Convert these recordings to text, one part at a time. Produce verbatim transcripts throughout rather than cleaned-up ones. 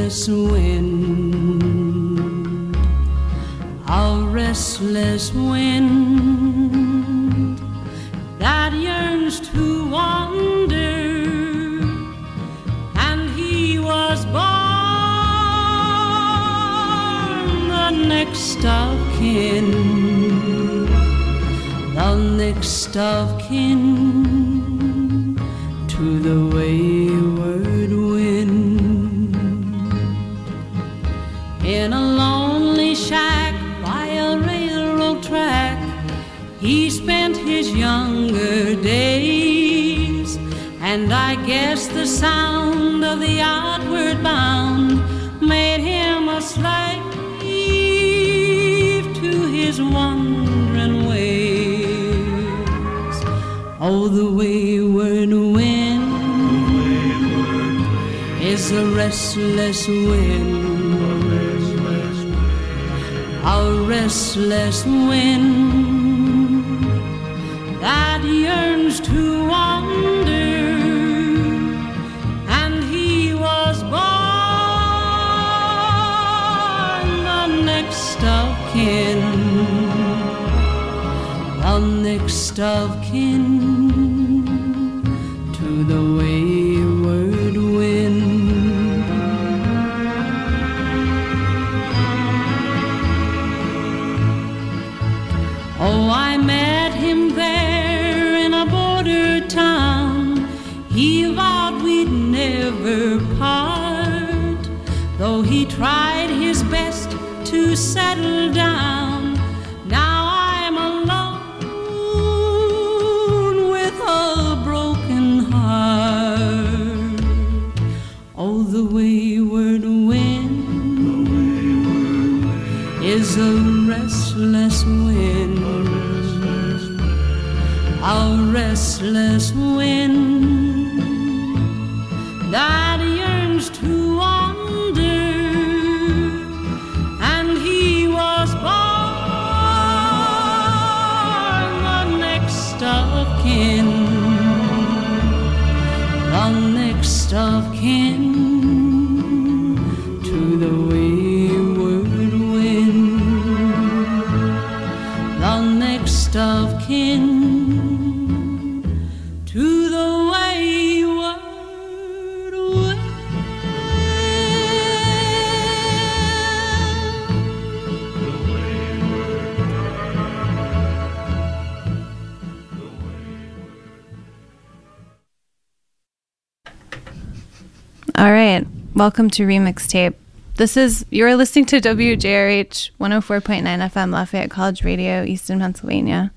restless wind, a restless wind that yearns to wander, and he was born the next of kin, the next of kin to the wayward wind. In a lonely shack by a railroad track, he spent his younger days, and I guess the sound of the outward bound made him a slave to his wandering ways. Oh, the wayward wind is a restless wind, a restless wind that yearns to wander, and he was born the next of kin, the next of kin to the wayward wind. Oh, I met him there in a border town. He vowed we'd never part, though he tried his best to settle down. Now I'm alone with a broken heart. Oh, the wayward wind, is a restless wind, a restless wind that yearns to wander, and he was born the next of kin, the next of kin to the wayward wind, the next of kin to the wayward wind. All right, welcome to Remix Tape. This is, you're listening to W J R H one oh four point nine F M Lafayette College Radio, Easton, Pennsylvania.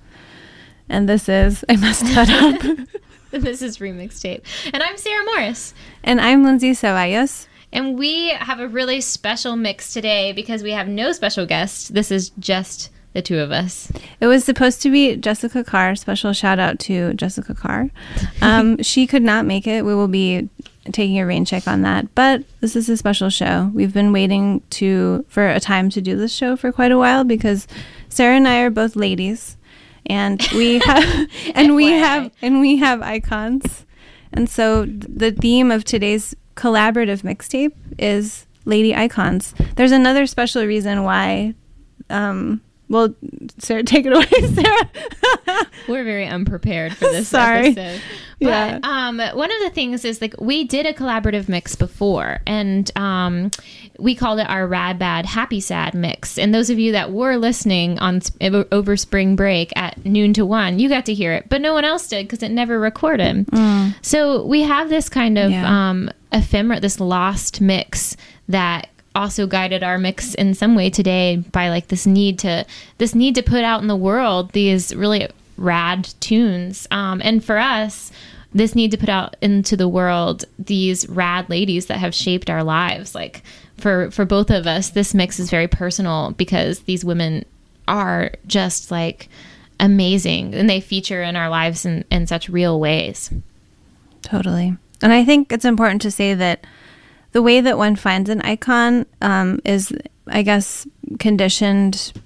And this is, I messed that up. This is Remix Tape. And I'm Sarah Morris. And I'm Lindsay Ceballos. And we have a really special mix today because we have no special guest. This is just the two of us. It was supposed to be Jessica Carr. Special shout out to Jessica Carr. Um, she could not make it. We will be taking a rain check on that. But this is a special show. We've been waiting to for a time to do this show for quite a while because Sarah and I are both ladies. And we have and we have and we have icons. And so the theme of today's collaborative mixtape is Lady Icons. There's another special reason why um well, Sarah, take it away, Sarah. We're very unprepared for this Sorry. episode. But Yeah. um, one of the things is, like, we did a collaborative mix before, and um, we called it our Rad Bad Happy Sad mix. And those of you that were listening on over spring break at noon to one, you got to hear it, but no one else did because it never recorded. Mm. So we have this kind of Yeah. um, ephemera, this lost mix that also guided our mix in some way today by like this need to this need to put out in the world these really rad tunes, um, and for us this need to put out into the world these rad ladies that have shaped our lives. Like for for both of us, this mix is very personal because these women are just like amazing and they feature in our lives in, in such real ways. Totally. And I think it's important to say that the way that one finds an icon um, is, I guess, conditioned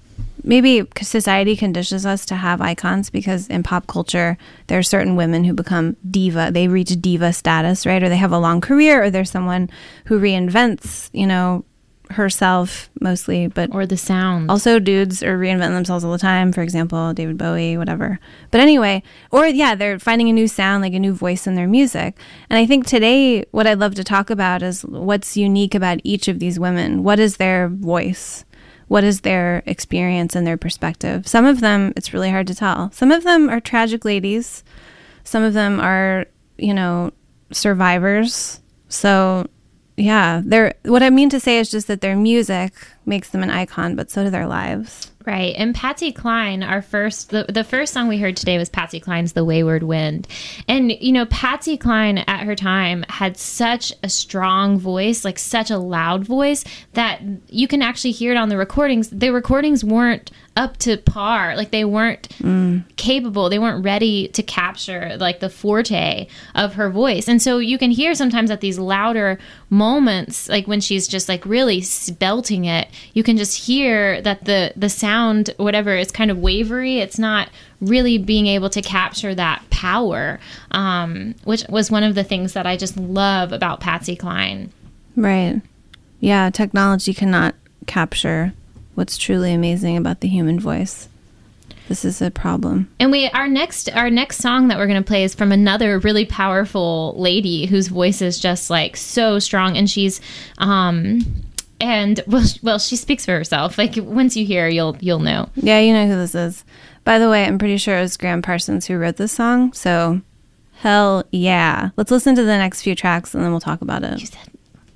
maybe society conditions us to have icons because in pop culture, there are certain women who become diva. They reach diva status, right? Or they have a long career, or there's someone who reinvents, you know, herself mostly, but or the sound. Also dudes are reinventing themselves all the time. For example, David Bowie, whatever. But anyway, or yeah, they're finding a new sound, like a new voice in their music. And I think today what I'd love to talk about is what's unique about each of these women. What is their voice? What is their experience and their perspective? Some of them, it's really hard to tell. Some of them are tragic ladies. Some of them are, you know, survivors. So yeah, they're, what I mean to say is just that their music makes them an icon, but so do their lives. Right. And Patsy Cline, our first, the, the first song we heard today was Patsy Cline's The Wayward Wind. And, you know, Patsy Cline at her time had such a strong voice, like such a loud voice, that you can actually hear it on the recordings. The recordings weren't up to par. Like they weren't mm. capable. They weren't ready to capture like the forte of her voice. And so you can hear sometimes at these louder moments, like when she's just like really belting it, you can just hear that the, the sound, whatever, is kind of wavery. It's not really being able to capture that power, um, which was one of the things that I just love about Patsy Cline. Right. Yeah. Technology cannot capture what's truly amazing about the human voice. This is a problem. And we our next our next song that we're going to play is from another really powerful lady whose voice is just like so strong, and she's um and well, well she speaks for herself. Like once you hear her, you'll you'll know. Yeah, you know who this is. By the way, I'm pretty sure it was Graham Parsons who wrote this song. So hell yeah. Let's listen to the next few tracks and then we'll talk about it. You said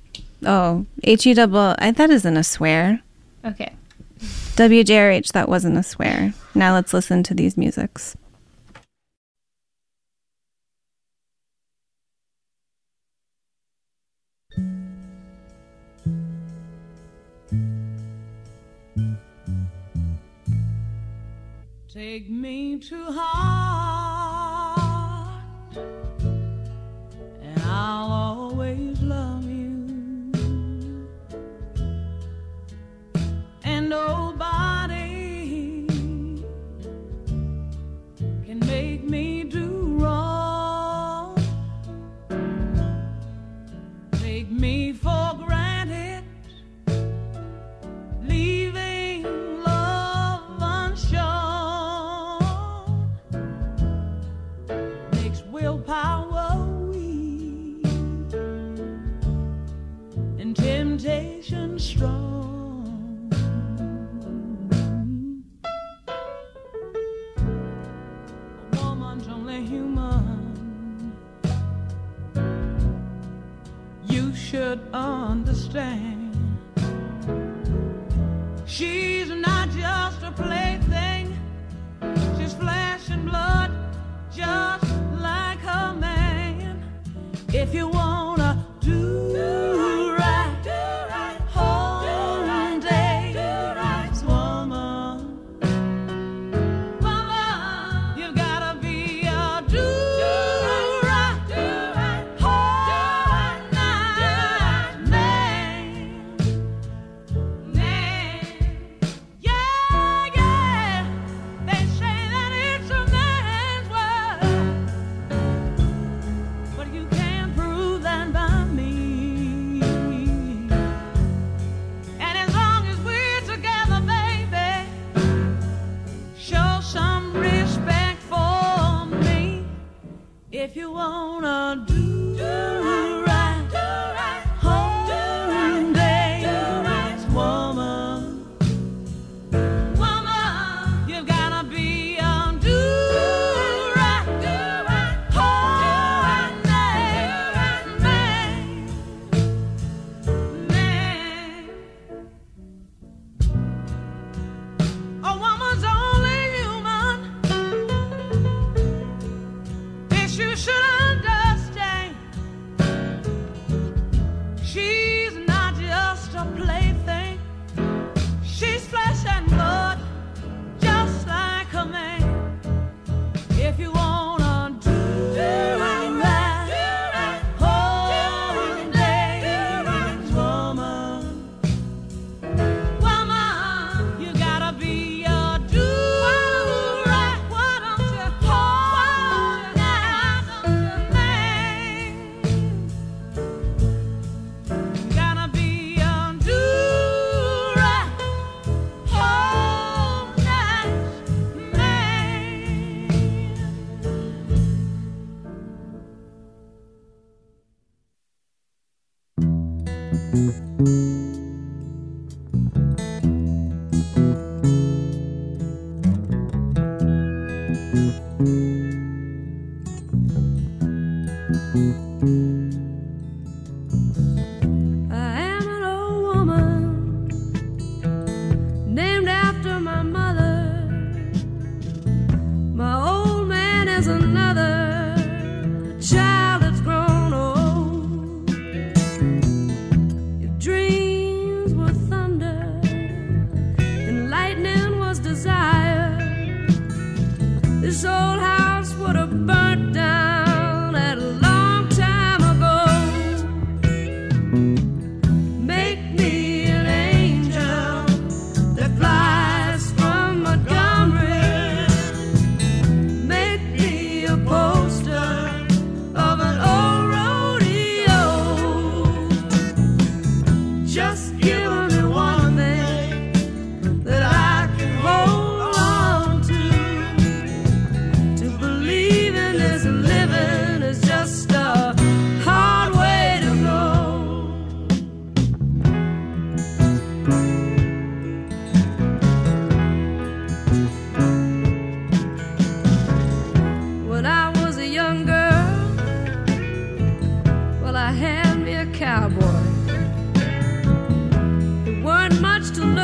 Oh, H E double I that isn't a swear. Okay. W J R H, that wasn't a swear. Now let's listen to these musics. Take me to heart, and I'll always love you. And nobody can make me do wrong. Take me for granted, leaving love unshown. Makes willpower weak and temptation strong. Should understand she's not just a plaything, she's flesh and blood just like her man. If you wanna do, do right, do right, whole day, do right, woman, woman, you gotta be a do. If you wanna do, do right, do right, whole day, do right, woman, woman, you've gotta be a do right, do right, whole day, man, man. A woman's only human. You should understand.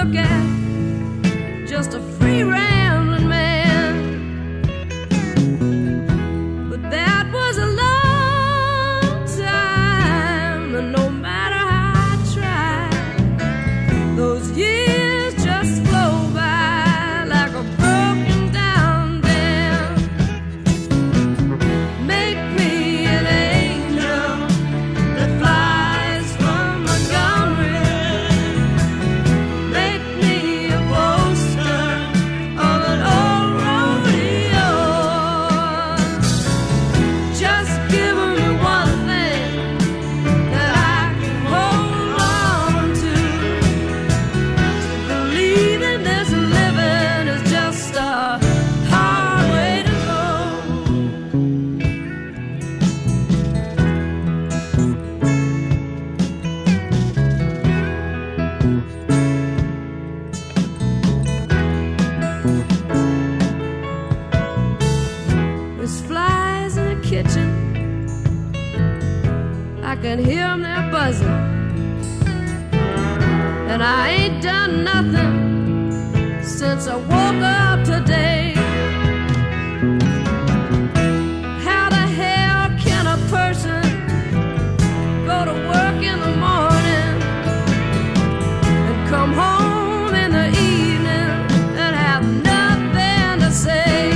look at, just a free rambling man. But that was a long time, and no matter how I tried, those years just flow by like a broken down dam. Make me an angel that flies from Montgomery. Make me a poster of an old rodeo. Just give me one thing that I can hold on to. To believe in this living is just a hard way to go. There's flies in the kitchen. I can hear them, they're buzzing. And I ain't done nothing since I woke up today. How the hell can a person go to work in the morning and come home in the evening and have nothing to say?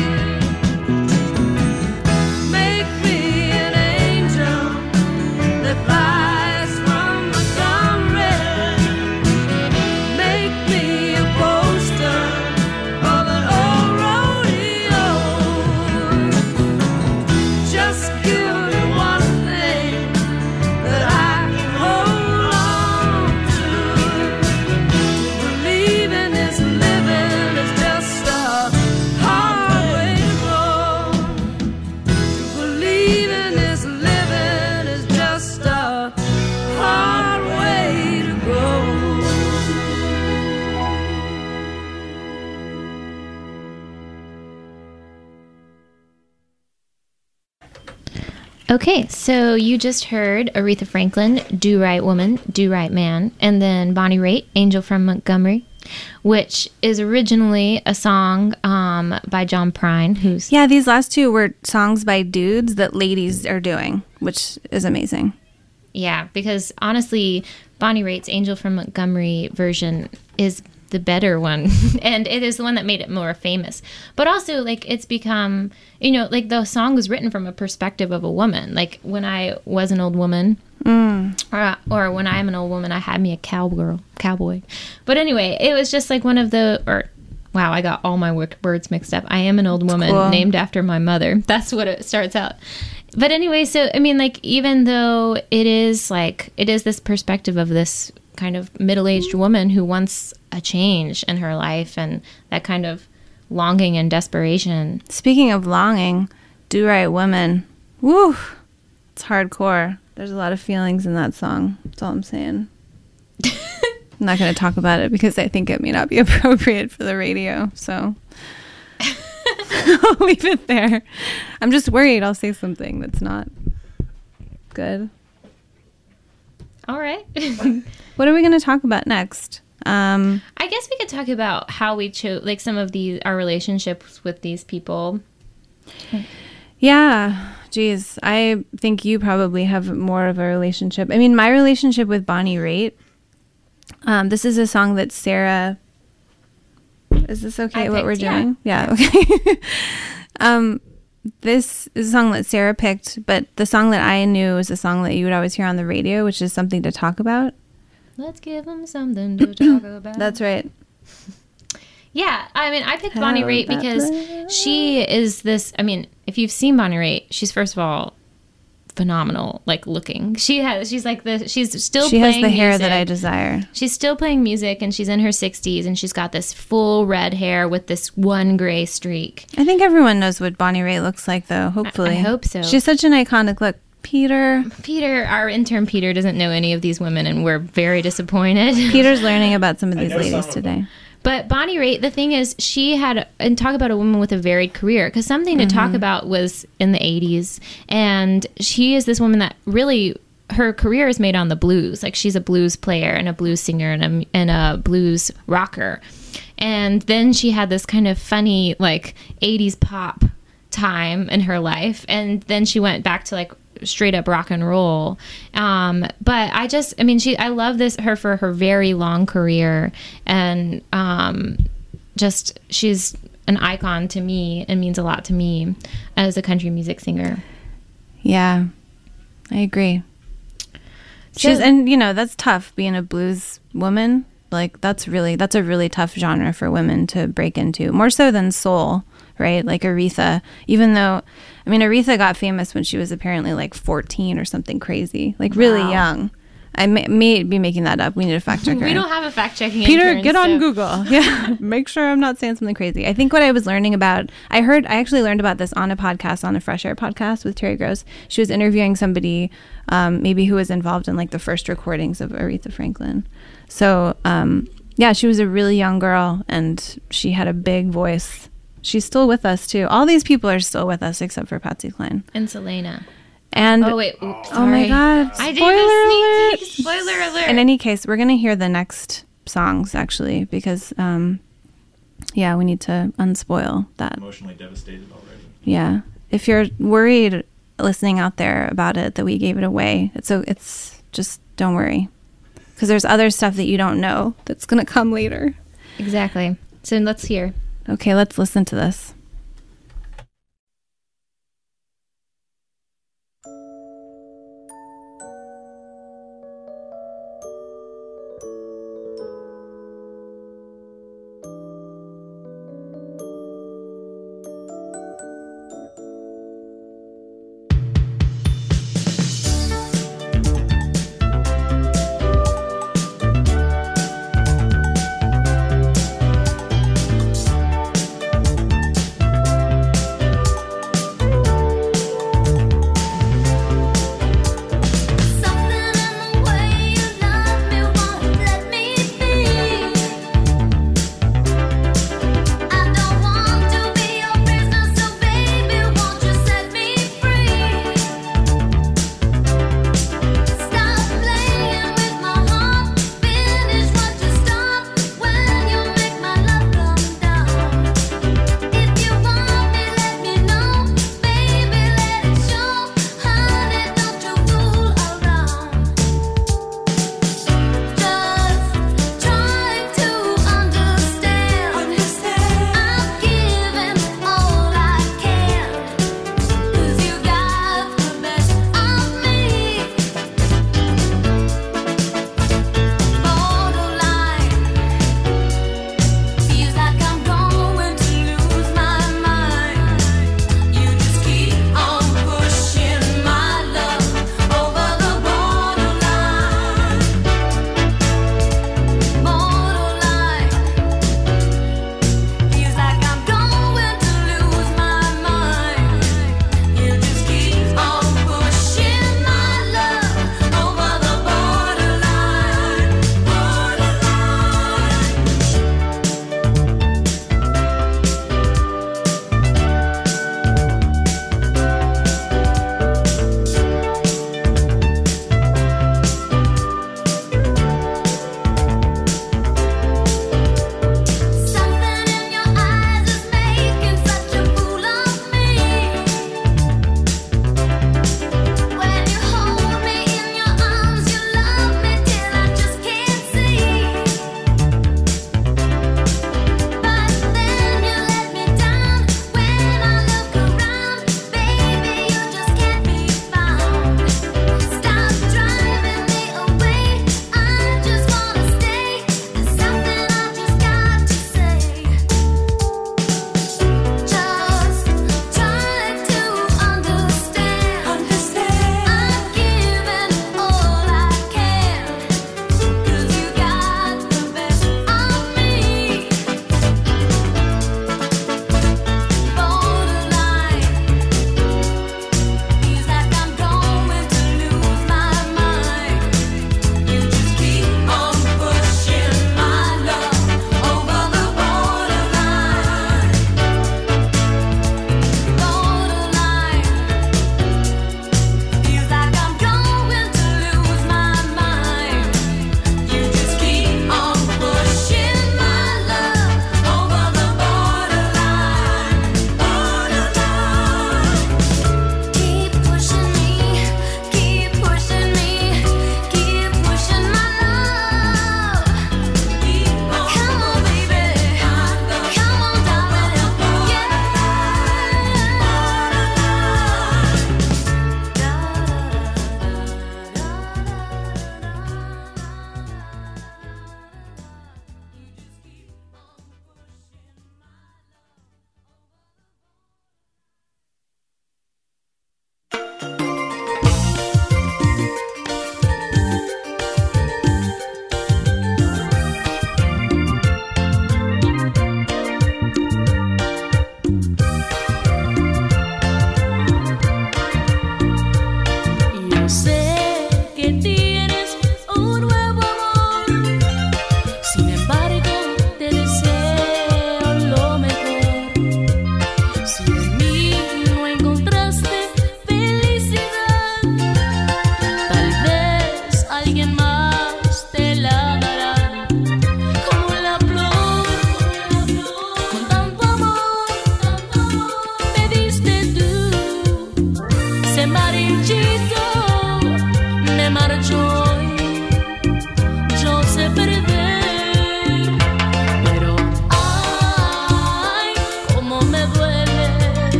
Make me an angel that flies from Montgomery. Make me a poster of an old rodeo. Just give me one thing that I can hold on to. To believe in this living is just a hard way to go. To believe in this living is just a hard way to go. Okay, so you just heard Aretha Franklin, Do Right Woman, Do Right Man, and then Bonnie Raitt, Angel from Montgomery, which is originally a song um, by John Prine, who's Yeah, these last two were songs by dudes that ladies are doing, which is amazing. yeah, because honestly, Bonnie Raitt's Angel from Montgomery version is the better one, and it is the one that made it more famous. But also, like, it's become, you know, like the song was written from a perspective of a woman. Like when I was an old woman, Mm. or or when I'm an old woman, I had me a cowgirl, cowboy. But anyway, it was just like one of the, or wow, I got all my wo- words mixed up. I am an old woman Cool. named after my mother. That's what it starts out. But anyway, so I mean, like, even though it is like it is this perspective of this kind of middle-aged woman who wants a change in her life, and that kind of longing and desperation. Speaking of longing, Do Right Woman. Woo! It's hardcore. There's a lot of feelings in that song. That's all I'm saying. I'm not going to talk about it because I think it may not be appropriate for the radio. So I'll leave it there. I'm just worried I'll say something that's not good. All right. What are we going to talk about next? Um, I guess we could talk about how we chose, like, some of these, our relationships with these people. yeah, geez. I think you probably have more of a relationship. I mean, my relationship with Bonnie Raitt, um, this is a song that Sarah... Is this okay, I what picked, we're yeah. doing? Yeah, okay. um, this is a song that Sarah picked, but the song that I knew was a song that you would always hear on the radio, which is Something to Talk About. Let's give them something to talk about. That's right. Yeah, I mean, I picked How Bonnie Raitt about because that? she is this, I mean, if you've seen Bonnie Raitt, she's first of all phenomenal, like, looking. She has, she's like the, she's still She playing has the hair music. that I desire. She's still playing music, and she's in her sixties, and she's got this full red hair with this one gray streak. I think everyone knows what Bonnie Raitt looks like, though, hopefully. I hope so. She's such an iconic look. Peter. Peter, our intern Peter, doesn't know any of these women, and we're very disappointed. Peter's learning about some of these know some ladies of today. But Bonnie Raitt, the thing is, she had, and talk about a woman with a varied career, because something to Mm-hmm. talk about was in the eighties, and she is this woman that really her career is made on the blues. Like she's a blues player and a blues singer and a, and a blues rocker. And then she had this kind of funny like eighties pop time in her life. And then she went back to like straight up rock and roll. Um, but I just, I mean, she, I love this, her for her very long career. And um, just, she's an icon to me and means a lot to me as a country music singer. Yeah, I agree. She's, So- and you know, that's tough being a blues woman. Like that's really, that's a really tough genre for women to break into, more so than soul, right? Like Aretha, even though, I mean, Aretha got famous when she was apparently like fourteen or something crazy, like really Wow. young. I may, may be making that up. We need a fact checker. We don't have a fact checking. Peter, get on Google. Yeah, make sure I'm not saying something crazy. I think what I was learning about, I heard, I actually learned about this on a podcast, on a Fresh Air podcast with Terry Gross. She was interviewing somebody, um, maybe who was involved in like the first recordings of Aretha Franklin. So, um, yeah, she was a really young girl and she had a big voice. She's still with us too. All these people are still with us except for Patsy Cline. And Selena. And Oh wait, oops, oh my sorry. God! I did Spoiler a alert! sneak peek. Spoiler alert. In any case, we're gonna hear the next songs actually because, um, yeah, we need to unspoil that. Emotionally devastated already. Yeah, if you're worried listening out there about it that we gave it away, it's so it's just don't worry because there's other stuff that you don't know that's gonna come later. Exactly. So let's hear. Okay, let's listen to this.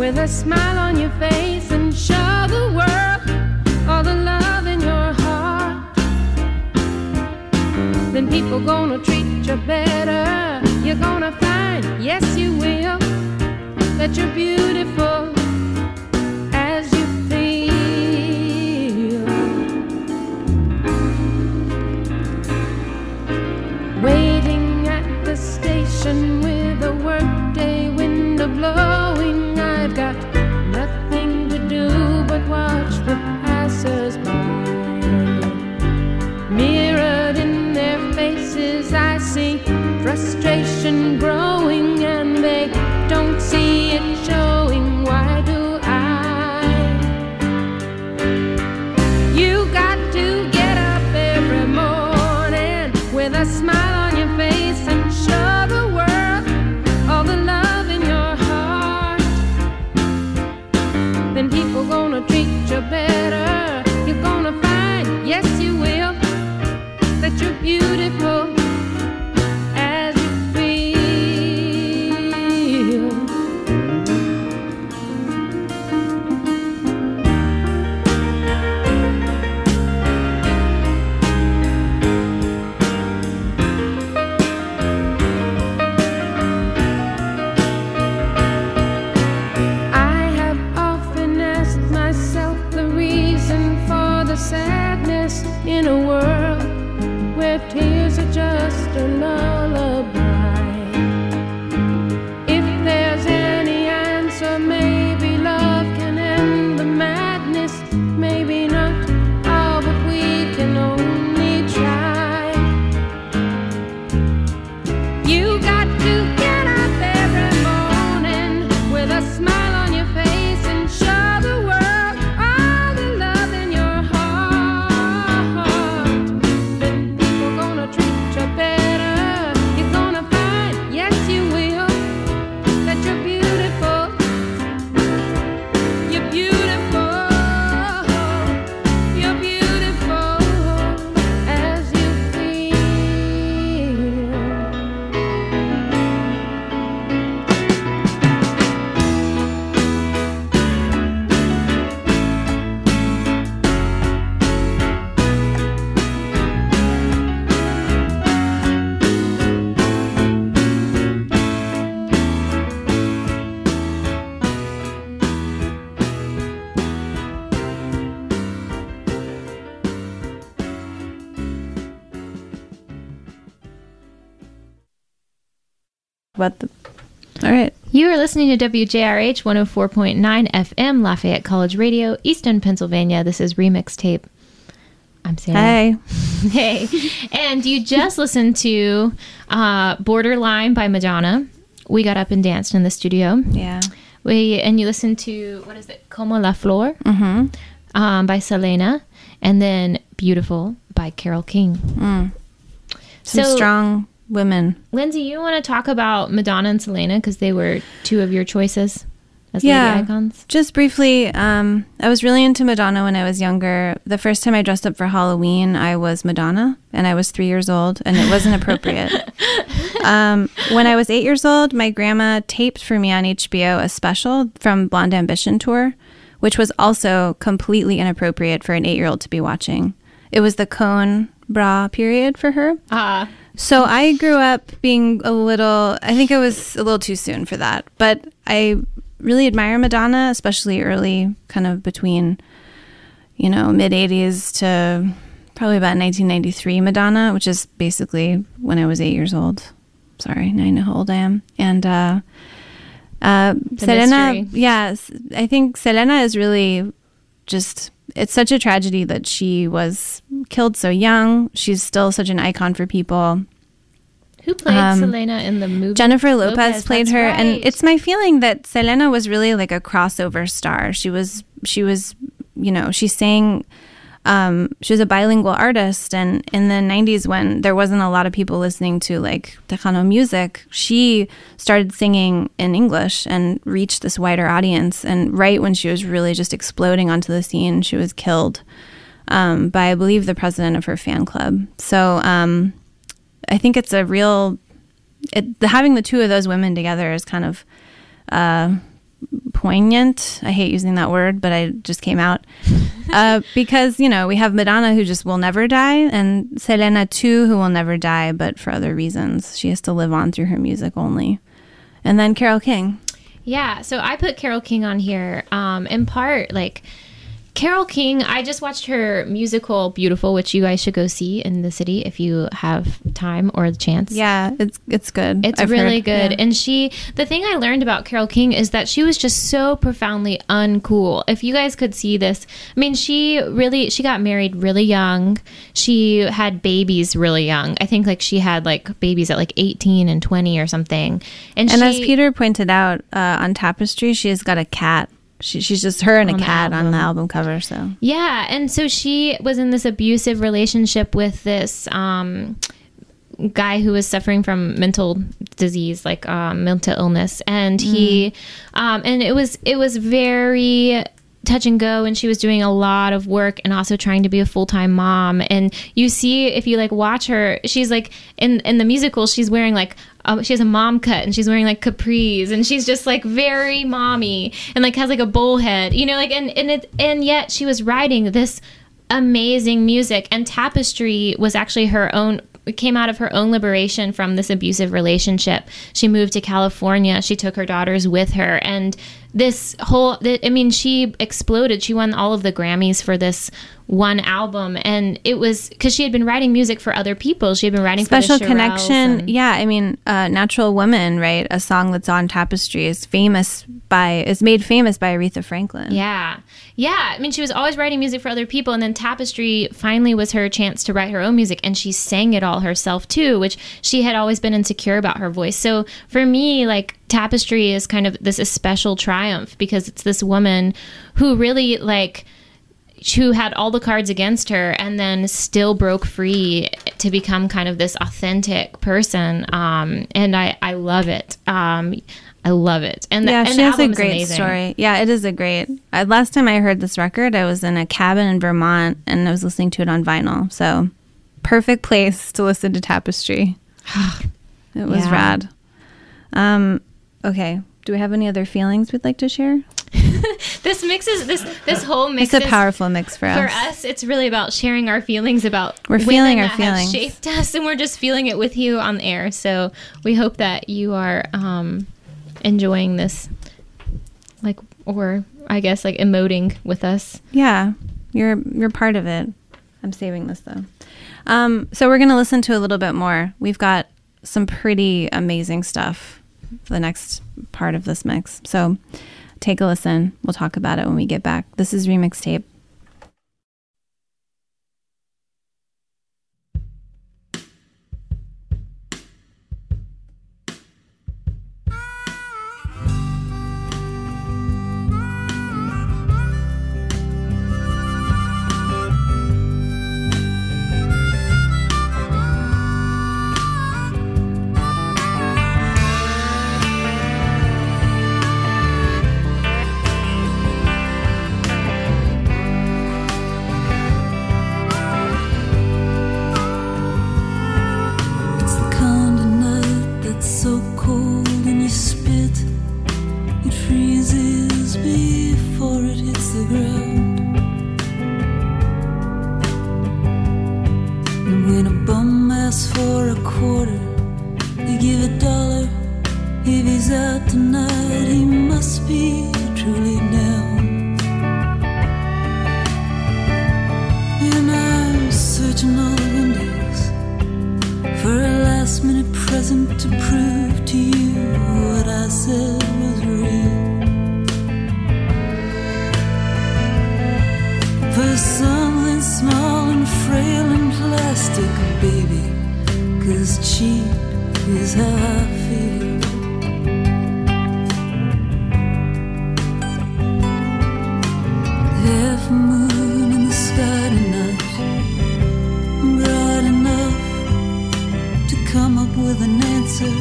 with a smile on your face and show the world all the love in your heart, then people gonna treat you better. You're gonna find, yes you will, that you're beautiful as you feel. Waiting at the station with a workday window blowing, I've got nothing to do but watch the passers-by. Mirrored in their faces I see frustration growing, and they don't see it showing. Why do I? You got to get up every morning with a smile on your face and show the world all the love in your heart, then people gonna treat you better. You're gonna find, yes you will, that you're beautiful as you feel. I have often asked myself the reason for the sadness in a world where tears are just a lullaby. If there's any answer, maybe love can end the madness, maybe not. Oh, but we can only try. You got to get up every morning with a smile on your face and show the world all the love in your heart. Then people gonna treat you better. You're gonna find, yes you will, that you're beautiful. You're beautiful. You're beautiful as you feel. What the? All right. You are listening to W J R H one oh four point nine F M, Lafayette College Radio, Easton, Pennsylvania. This is Remix Tape. I'm Sarah. Hey. Hey. And you just listened to uh, Borderline by Madonna. We got up and danced in the studio. Yeah. We And you listened to, what is it, Como la Flor Mm-hmm. um, by Selena. And then Beautiful by Carole King. Mm. Some So- strong women. Lindsay, you want to talk about Madonna and Selena because they were two of your choices as Yeah. lady icons? Just briefly, um, I was really into Madonna when I was younger. The first time I dressed up for Halloween, I was Madonna, and I was three years old, and it wasn't appropriate. um, when I was eight years old, my grandma taped for me on H B O a special from Blonde Ambition Tour, which was also completely inappropriate for an eight-year-old to be watching. It was the cone bra period for her. Ah. So I grew up being a little, I think I was a little too soon for that. But I really admire Madonna, especially early, kind of between, you know, mid-eighties to probably about nineteen ninety-three Madonna, which is basically when I was eight years old. Sorry, now I know how old I am. And uh, uh, Selena, mystery. yes, I think Selena is really just, it's such a tragedy that she was killed so young. She's still such an icon for people. Who played Um, Selena in the movie? Jennifer Lopez, Lopez, played that's her, right. and it's my feeling that Selena was really like a crossover star. She was, she was, you know, she sang. Um, she was a bilingual artist, and in the nineties, when there wasn't a lot of people listening to like Tejano music, she started singing in English and reached this wider audience. And right when she was really just exploding onto the scene, she was killed um, by, I believe, the president of her fan club. So um, I think it's a real, it, the, having the two of those women together is kind of uh, poignant. I hate using that word, but I just came out. uh, because, you know, we have Madonna, who just will never die, and Selena too, who will never die, but for other reasons. She has to live on through her music only. And then Carole King. Yeah, so I put Carole King on here um, in part, like, Carole King, I just watched her musical Beautiful, which you guys should go see in the city if you have time or the chance. Yeah, it's it's good. It's I've really heard, good. yeah. And she, the thing I learned about Carole King is that she was just so profoundly uncool. If you guys could see this, I mean, she really, she got married really young. She had babies really young. I think like she had like babies at like eighteen and twenty or something. And, And she, as Peter pointed out uh, on Tapestry, she has got a cat. She, she's just her and a On the cat on album. the album cover. So Yeah, and so she was in this abusive relationship with this um, guy who was suffering from mental disease, like um, mental illness, and he, um, and it was it was very touch and go, and she was doing a lot of work and also trying to be a full-time mom. And you see, if you like watch her, she's like in in the musical, she's wearing like uh, she has a mom cut, and she's wearing like capris, and she's just like very mommy, and like has like a bowl head, you know, like and and it and yet she was writing this amazing music. And Tapestry was actually her own, it came out of her own liberation from this abusive relationship. She moved to California. She took her daughters with her, and this whole, I mean, she exploded. She won all of the Grammys for this one album, and it was because she had been writing music for other people. She had been writing Special for the Shirelles Connection. and- Yeah, I mean, uh, Natural Woman, right? A song that's on Tapestry is famous by, is made famous by Aretha Franklin. Yeah. Yeah. I mean, she was always writing music for other people. And then Tapestry finally was her chance to write her own music. And she sang it all herself, too, which she had always been insecure about her voice. So for me, like, Tapestry is kind of this a special triumph because it's this woman who really, like, who had all the cards against her and then still broke free to become kind of this authentic person. Um, and I, I love it. Um, I love it. And the, Yeah, and she the has a album is great amazing. story. Yeah, it is a great. Uh, last time I heard this record, I was in a cabin in Vermont and I was listening to it on vinyl. So, perfect place to listen to Tapestry. It was Yeah. rad. Um, okay. Do we have any other feelings we'd like to share? This mix is this this whole mix It's a is, powerful mix for us. for us. It's really about sharing our feelings about We're women feeling our that have feelings. shaped us, and we're just feeling it with you on the air. So we hope that you are um, enjoying this, like, or I guess like emoting with us. Yeah, you're you're part of it. I'm saving this though. Um, so we're gonna listen to a little bit more. We've got some pretty amazing stuff for the next part of this mix. So take a listen. We'll talk about it when we get back. This is Remix Tape. It's the kind of night that's so cold and you spit, it freezes before it hits the ground. And when a bum asks for a quarter, you give a dollar. If he's out tonight, he must be truly down. And I'm searching all the windows for a last minute present to prove to you what I said was real. For something small and frail and plastic, baby, 'cause cheap is how I feel. Half moon in the sky tonight, bright enough to come up with an answer.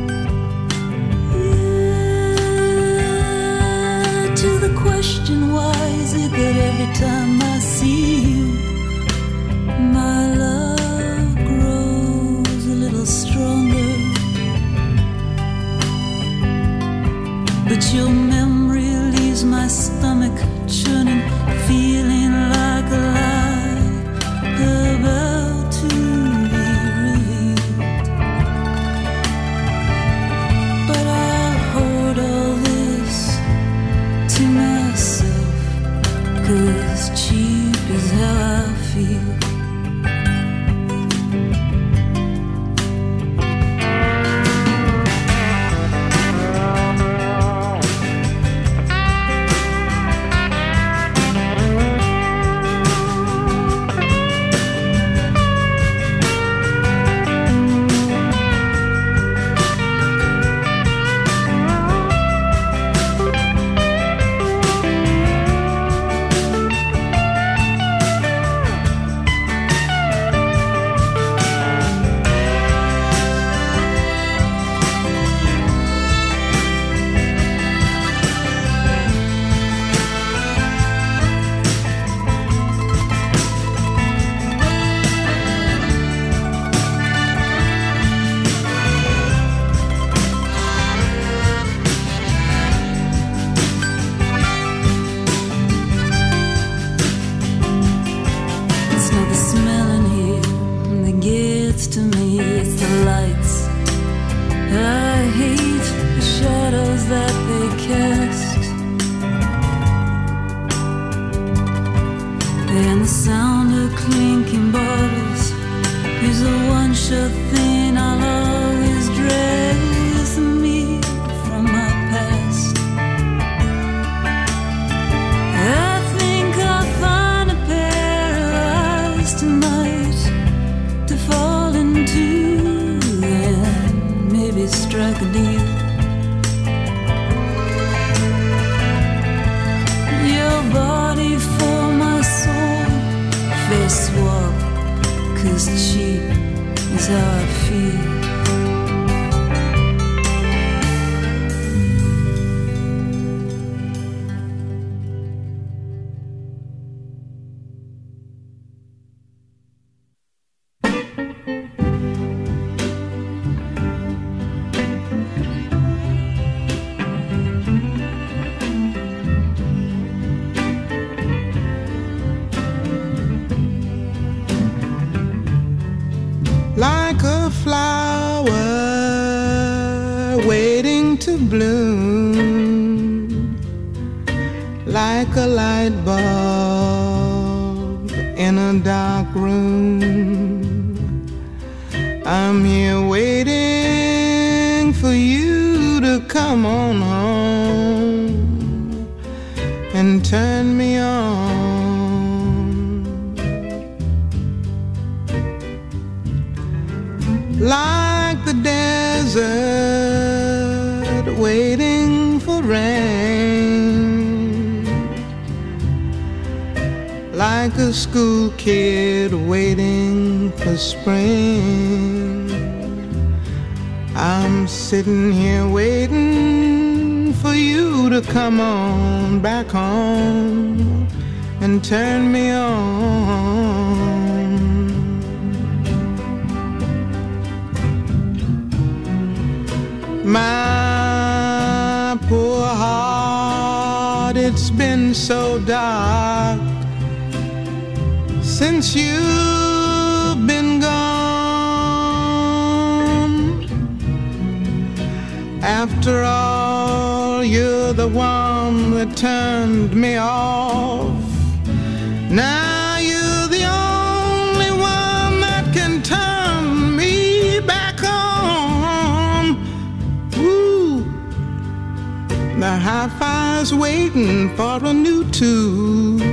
Yeah, to the question, why is it that every time I see you, my love grows a little stronger, but your memory leaves feels my stomach churning, feeling like a lie about to be revealed. But I'll hold all this to myself, 'cause cheap is how I feel. Like a flower waiting to bloom, like a light bulb in a dark room. I'm here waiting for you to come on home and turn me on. Like the desert waiting for rain, like a school kid waiting for spring. I'm sitting here waiting for you to come on back home and turn me on. My poor heart, it's been so dark since you've been gone. After all, you're the one that turned me off. Now you're the only one that can turn me back on. Ooh, the hi-fi's waiting for a new tune,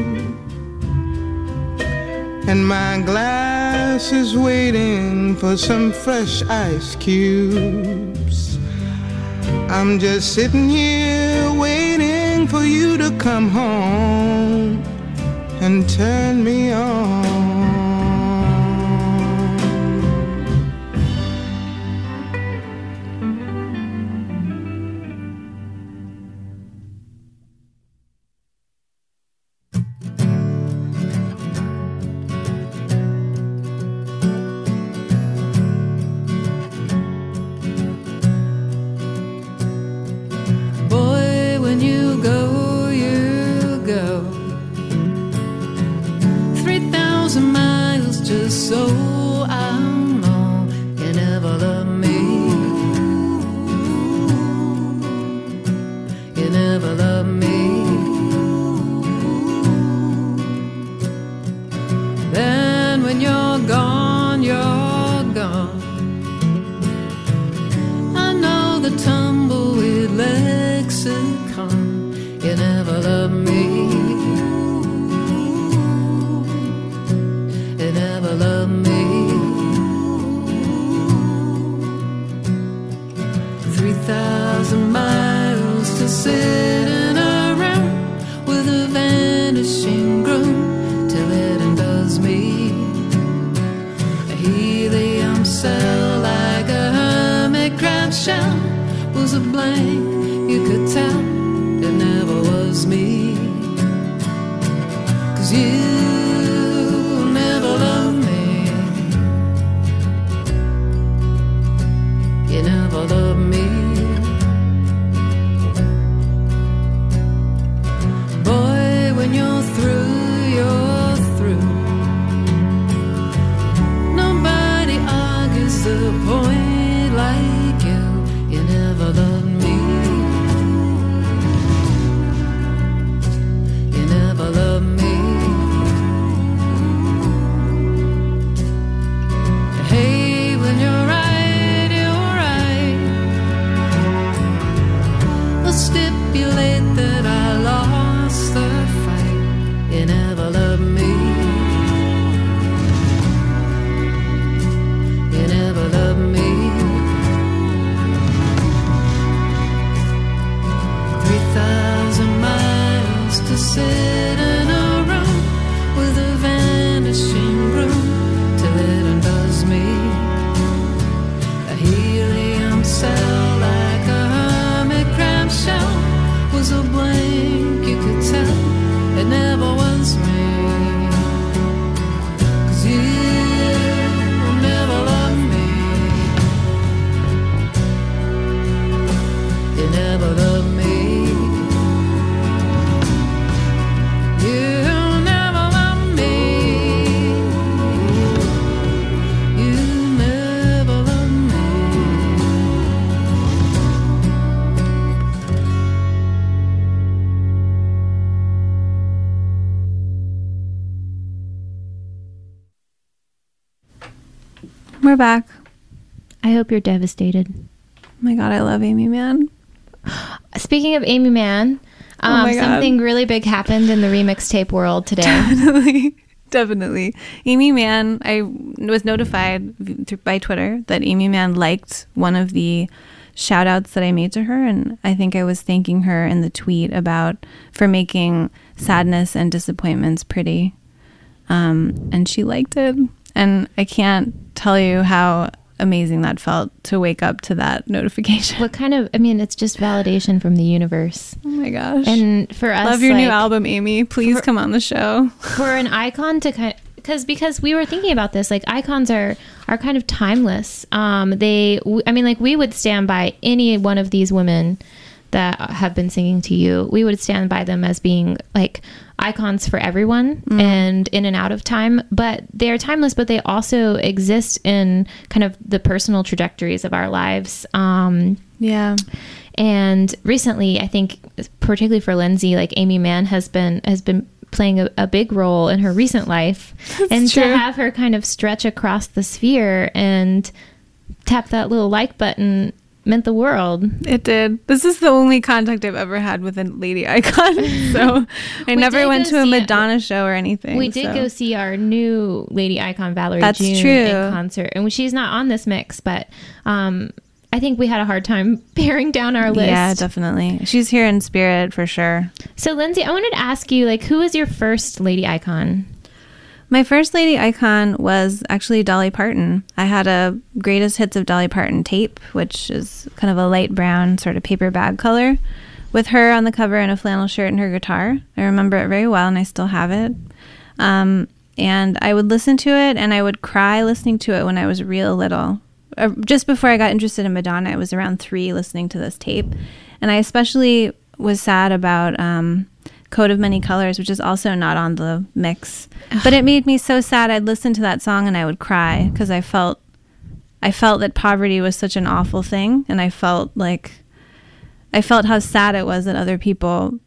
and my glass is waiting for some fresh ice cubes. I'm just sitting here waiting for you to come home and turn me on. Boy, when you go, You never loved me. Then when you're gone, you're gone. I know the tumbleweed lexicon. You never loved me. You never loved me. Three thousand miles to sit in a room with a vanishing groom till it undoes me. A helium cell like a hermit crab shell was a blank, you could tell it never was me. 'Cause you never loved me. You never loved me. Boy, when you're through, you're through. Nobody argues the point like you. You never loved me. You never loved me. Hey, when you're right, you're right. I'll stipulate that I lost the fight. You never loved me. You never loved me. Three thousand miles to sit in a room with a vanishing groom till it undoes me. A helium cell like a hermit crab shell was a blank, you could tell it never was me. 'Cause you never loved me. You never loved me. You never loved me. You never loved me. We're back. I hope you're devastated. Oh my God, I love Amy Mann. Speaking of Amy Mann, Oh um, my God. something really big happened in the remix tape world today. Definitely. Definitely. Amy Mann, I was notified th- by Twitter that Amy Mann liked one of the shout outs that I made to her. And I think I was thanking her in the tweet about for making sadness and disappointments pretty. Um, and she liked it. And I can't tell you how amazing that felt to wake up to that notification. What kind of, I mean, it's just validation from the universe. Oh my gosh. And for us, love your new like, album, Amy. Please for- come on the show. for an icon to kind of, because because we were thinking about this, like icons are are kind of timeless. Um, they, w- I mean, like we would stand by any one of these women that have been singing to you. We would stand by them as being like icons for everyone mm. and in and out of time. But they are timeless, but they also exist in kind of the personal trajectories of our lives. Um, yeah. And recently, I think, particularly for Lindsay, like Amy Mann has been has been playing a, a big role in her recent life. That's and true. to have her kind of stretch across the sphere and tap that little like button meant the world. It did. This is the only contact I've ever had with a lady icon. So I We never did went go to a see- Madonna show or anything. We did so. go see our new lady icon, Valerie That's June, true. in concert. And she's not on this mix, but um, I think we had a hard time paring down our list. Yeah, definitely. She's here in spirit for sure. So, Lindsay, I wanted to ask you, like, who was your first lady icon? My first lady icon was actually Dolly Parton. I had a greatest hits of Dolly Parton tape, which is kind of a light brown sort of paper bag color, with her on the cover in a flannel shirt and her guitar. I remember it very well, and I still have it. Um, and I would listen to it, and I would cry listening to it when I was real little. Uh, just before I got interested in Madonna, I was around three listening to this tape. And I especially was sad about um, Coat of Many Colors, which is also not on the mix. But it made me so sad. I'd listen to that song and I would cry because I felt I felt that poverty was such an awful thing, and I felt like I felt how sad it was that other people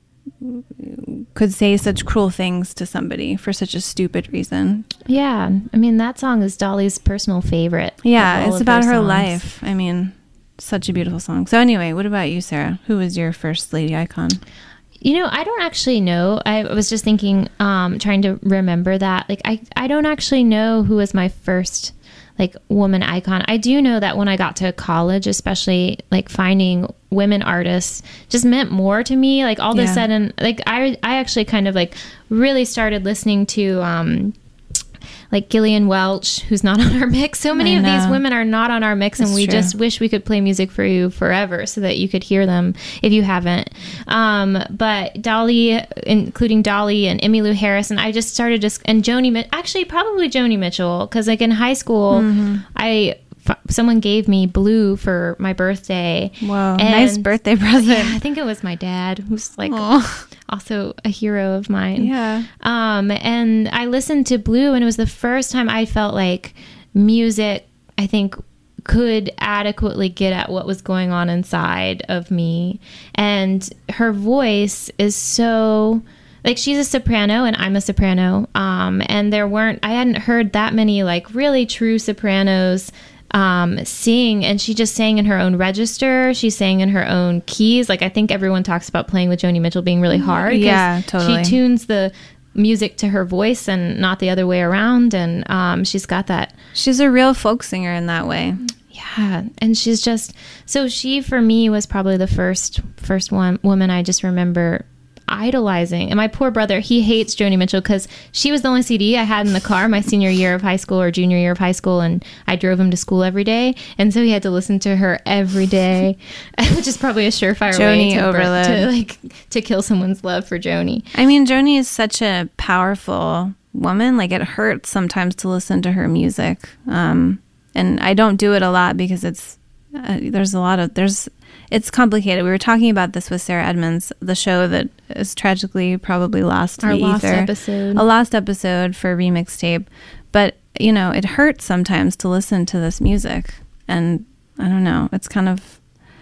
could say such cruel things to somebody for such a stupid reason. Yeah. I mean, that song is Dolly's personal favorite. Yeah, it's about her songs. life. I mean, such a beautiful song. So anyway, what about you, Sarah? Who was your first lady icon? You know, I don't actually know. I was just thinking, um, trying to remember that. Like, I, I don't actually know who was my first, like, woman icon. I do know that when I got to college, especially, like, finding women artists just meant more to me. Like, all of Yeah. a sudden, like, I, I actually kind of, like, really started listening to, um, like Gillian Welch, who's not on our mix. So many I of these know. women are not on our mix, and It's we true. just wish we could play music for you forever so that you could hear them if you haven't. Um, but Dolly, including Dolly and Emmylou Harris, and I just started just and Joni, Mi- actually probably Joni Mitchell, because like in high school, Mm-hmm. I f- someone gave me Blue for my birthday. Whoa, And- nice birthday present. Yeah, I think it was my dad, who's like Aw. also a hero of mine. Yeah. Um, and I listened to Blue, and it was the first time I felt like music, I think, could adequately get at what was going on inside of me. And her voice is so, like, she's a soprano and I'm a soprano. Um, and there weren't, I hadn't heard that many, like, really true sopranos um, sing, and she just sang in her own register. She sang in her own keys. Like, I think everyone talks about playing with Joni Mitchell being really hard. 'cause Yeah, totally. She tunes the music to her voice and not the other way around. And um, she's got that. She's a real folk singer in that way. Yeah. And she's just, so she, for me, was probably the first, first one woman I just remember idolizing. And my poor brother, he hates Joni Mitchell because she was the only C D I had in the car my senior year of high school or junior year of high school, and I drove him to school every day, and so he had to listen to her every day, which is probably a surefire way Joni to, bur- overload. to like to kill someone's love for Joni. I mean, Joni is such a powerful woman. Like, it hurts sometimes to listen to her music. Um, and I don't do it a lot because it's, uh, there's a lot of, there's, it's complicated. We were talking about this with Sarah Edmonds, the show that is tragically probably lost to Our the lost ether. episode. A lost episode for Remix Tape. But, you know, it hurts sometimes to listen to this music. And I don't know, it's kind of,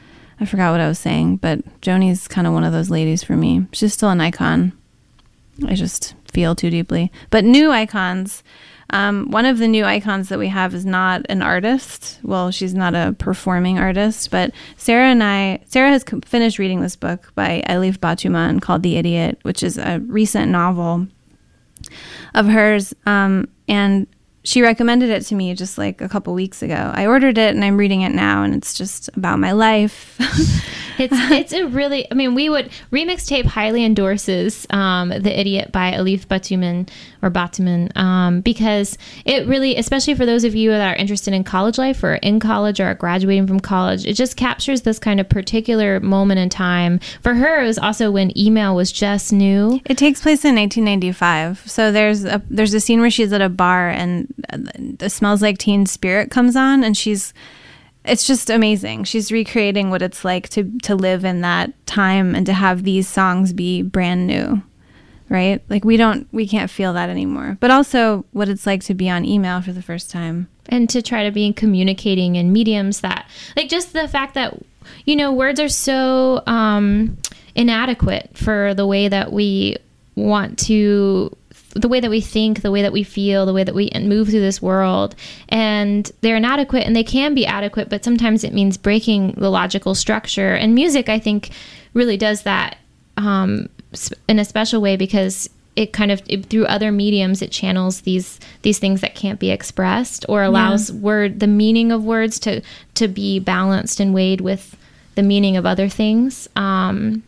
I forgot what I was saying, but Joni's kind of one of those ladies for me. She's still an icon. I just feel too deeply. But new icons, um, one of the new icons that we have is not an artist. Well, she's not a performing artist, but Sarah and I, Sarah has co- finished reading this book by Elif Batuman called The Idiot, which is a recent novel of hers. Um, and she recommended it to me just like a couple weeks ago. I ordered it and I'm reading it now, and it's just about my life. It's it's a really, I mean, we would, Remix Tape highly endorses um, The Idiot by Elif Batuman, or Batuman, um, because it really, especially for those of you that are interested in college life or in college or are graduating from college, it just captures this kind of particular moment in time. For her, it was also when email was just new. It takes place in nineteen ninety-five. So there's a there's a scene where she's at a bar and the Smells Like Teen Spirit comes on, and she's it's just amazing. She's recreating what it's like to to live in that time and to have these songs be brand new, right? Like we don't we can't feel that anymore. But also what it's like to be on email for the first time. And to try to be communicating in mediums that, like, just the fact that, you know, words are so um, inadequate for the way that we want to, the way that we think, the way that we feel, the way that we move through this world. And they're inadequate, and they can be adequate, but sometimes it means breaking the logical structure. And music, I think, really does that um, in a special way, because it kind of, it, through other mediums, it channels these these things that can't be expressed, or allows yeah. word the meaning of words to to be balanced and weighed with the meaning of other things. Um,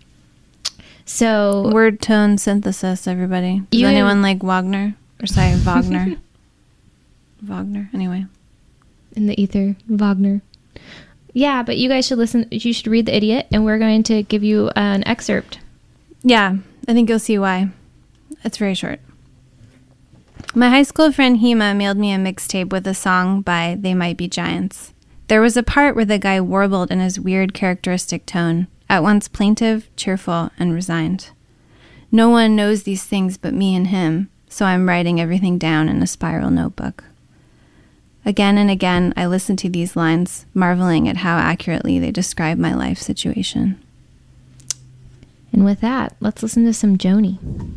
so word tone synthesis, everybody. Does you, anyone like Wagner? Or sorry, Wagner. Wagner. Anyway, in the ether, Wagner. Yeah, but you guys should listen. You should read The Idiot, and we're going to give you an excerpt. Yeah, I think you'll see why. It's very short. My high school friend Hema mailed me a mixtape with a song by They Might Be Giants. There was a part where the guy warbled in his weird characteristic tone, at once plaintive, cheerful, and resigned. No one knows these things but me and him, so I'm writing everything down in a spiral notebook. Again and again, I listened to these lines, marveling at how accurately they describe my life situation. And with that, let's listen to some Joni.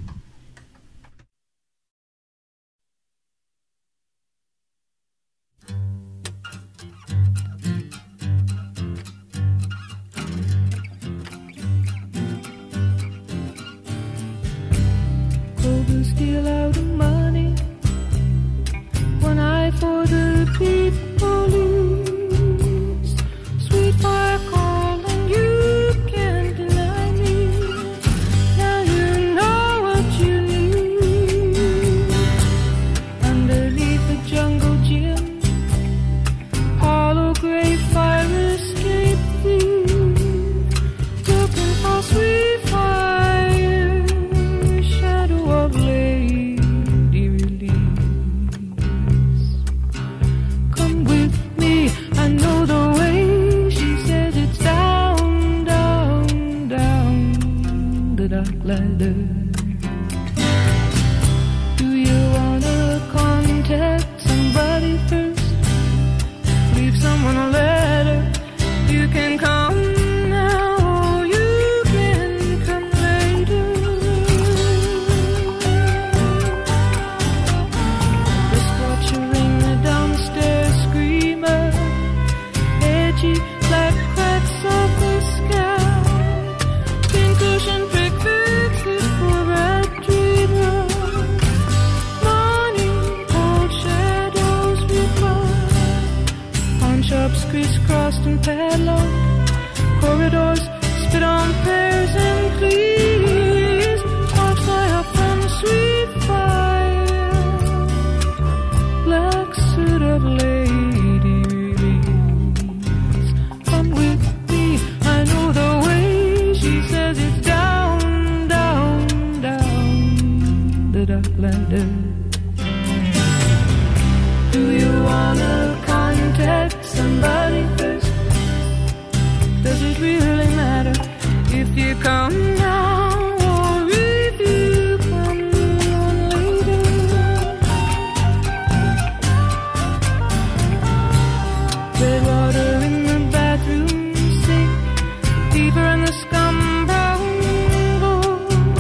Steal out of money, one eye for the people lose. Sweet fire calling, you can't deny me. Now you know what you need. Underneath the jungle gym, hollow gray fire escape thief, looking for sweet fire, shadow of lady release. Come with me, I know the way. She says it's down, down, down the dark ladder. Do you wanna contact somebody first? Leave someone a letter. You can come now, or you can come later. Just watch her ring the downstairs screamer, edgy black cracks of the sky. Pincushion prick fixes for red dreamer. Morning, cold shadows reply. Pawn shops crisscrossed and padlocked. Corridors spit on prayers and pleas. Sparks fly up from sweet fire. Black suit of lady release. Come with me, I know the way. She says it's down, down, down the dark ladder. Do you wanna contact somebody first? Does it really matter if you come now or if you come on later? Red water in the bathroom sink, fever in the scum brown bowl.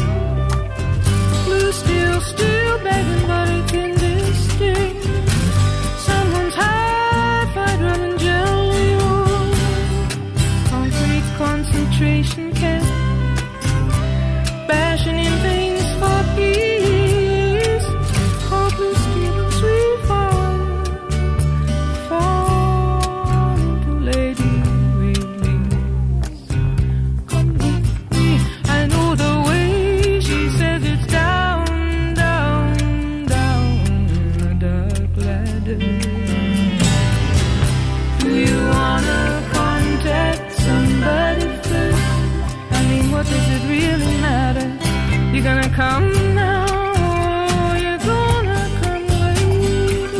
Blue steel, still begging, but it's indistinct. Someone's high-fied rubbing jelly roll. Concrete concentration camp, bashing in veins for peace. Hopeless steel, sweet fire, fall into lady release. Come with me, I know the way. She says it's down, down, down the dark ladder. Do you wanna contact somebody first? I mean, what does it really matter? You gonna come now, or you gonna come later?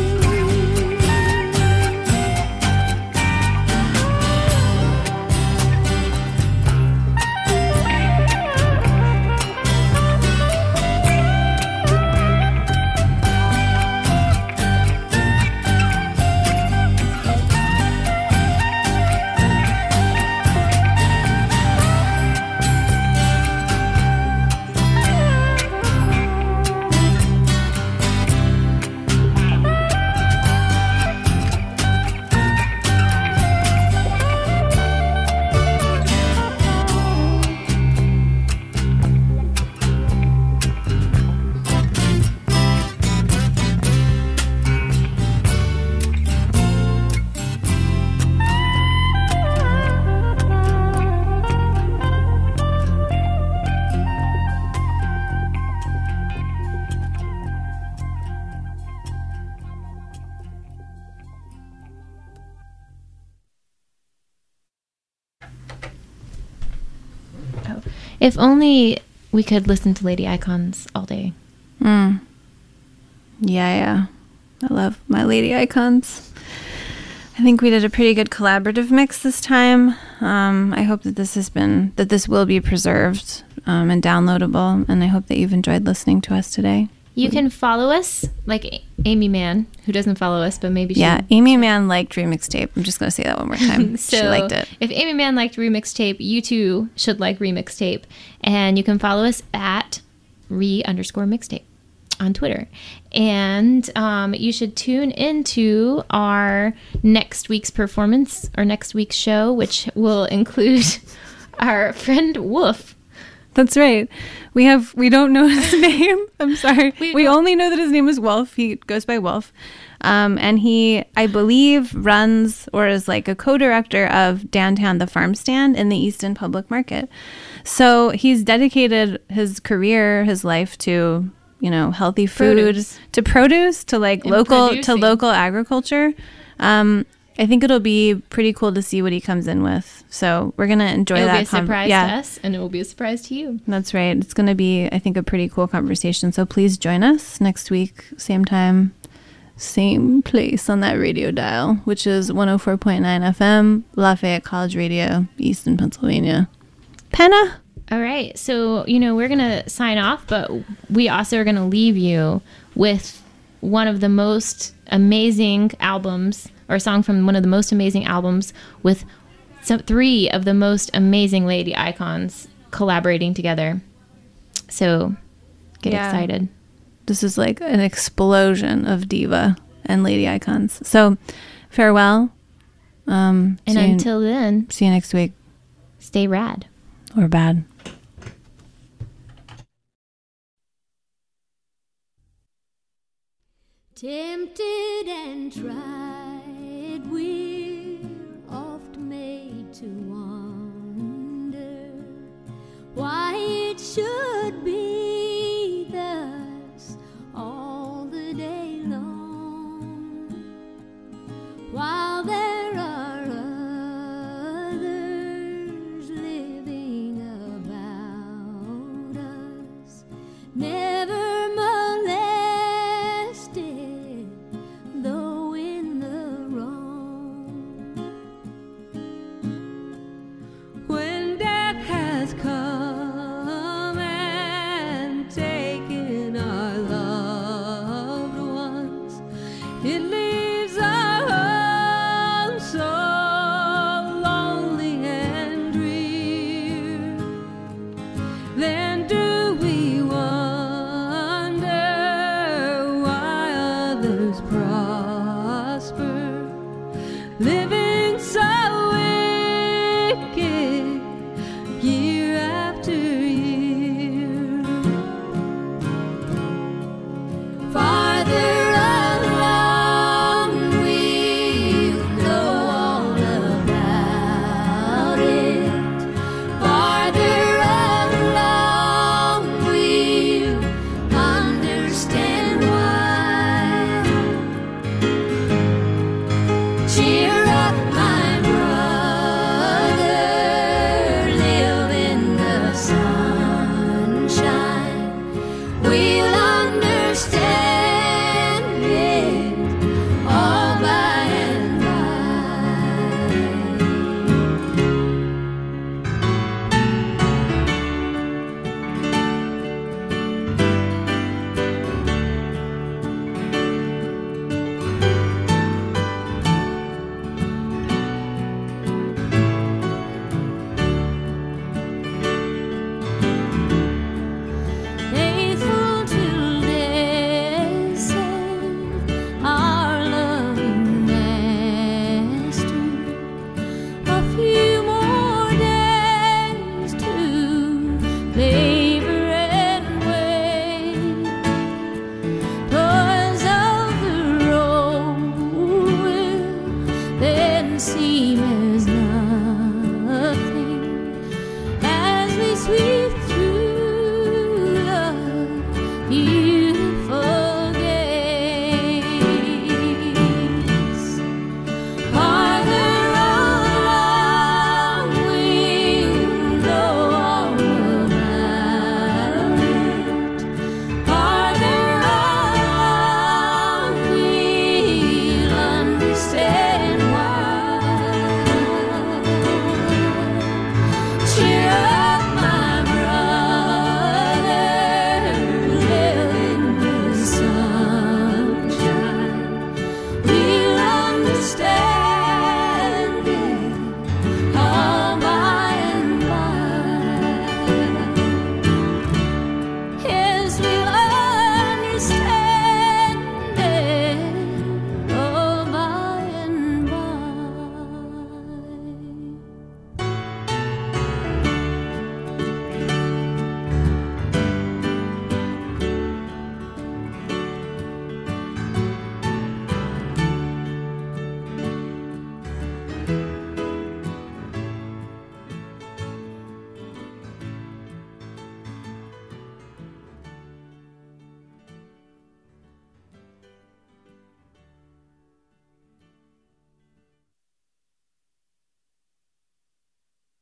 If only we could listen to Lady Icons all day. Mm. Yeah, yeah. I love my Lady Icons. I think we did a pretty good collaborative mix this time. Um, I hope that this has been, that this will be preserved um, and downloadable, and I hope that you've enjoyed listening to us today. You can follow us, like A- Amy Mann, who doesn't follow us, but maybe she... Yeah, Amy Mann liked Remix Tape. I'm just going to say that one more time. so She liked it. If Amy Mann liked Remix Tape, you too should like Remix Tape. And you can follow us at re underscore mixtape on Twitter. And um, you should tune into our next week's performance, or next week's show, which will include our friend Wolf. That's right. We have we don't know his name. I'm sorry. We We, don't- only know that his name is Wolf. He goes by Wolf. Um, and he, I believe, runs or is like a co-director of Downtown the Farm Stand in the Easton Public Market. So he's dedicated his career, his life to, you know, healthy food, Produce. to produce, to like And local to producing. local agriculture. Um, I think it'll be pretty cool to see what he comes in with. So we're gonna enjoy It'll that. be a con- surprise yeah. to us, and it will be a surprise to you. That's right. It's going to be, I think, a pretty cool conversation. So please join us next week, same time, same place on that radio dial, which is one oh four point nine F M, Lafayette College Radio, Easton, Pennsylvania. Penna? All right. So, you know, we're going to sign off, but we also are going to leave you with one of the most amazing albums, or a song from one of the most amazing albums, with some three of the most amazing lady icons collaborating together. So get Yeah. excited. This is like an explosion of diva and lady icons. So farewell. Um, And see you- until then, see you next week. stay rad. Or bad. Tempted and tried, we're oft made to wonder why it should